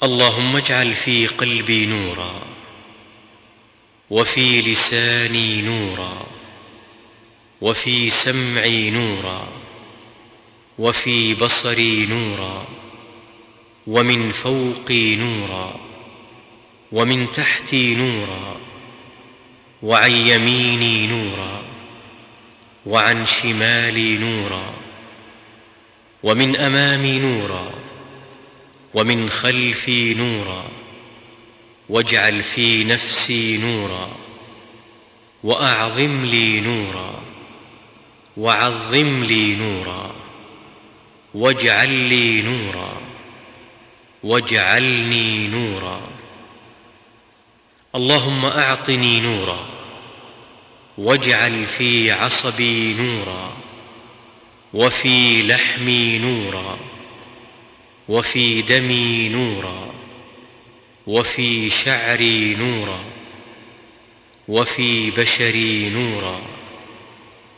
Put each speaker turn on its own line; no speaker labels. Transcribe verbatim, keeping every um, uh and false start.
اللهم اجعل في قلبي نورا، وفي لساني نورا، وفي سمعي نورا، وفي بصري نورا، ومن فوقي نورا، ومن تحتي نورا، وعن يميني نورا، وعن شمالي نورا، ومن أمامي نورا، ومن خلفي نورا، واجعل في نفسي نورا، وأعظم لي نورا، وعظم لي نورا، واجعل لي نورا، واجعلني نورا. اللهم أعطني نورا، واجعل في عصبي نورا، وفي لحمي نورا، وفي دمي نورا، وفي شعري نورا، وفي بشري نورا.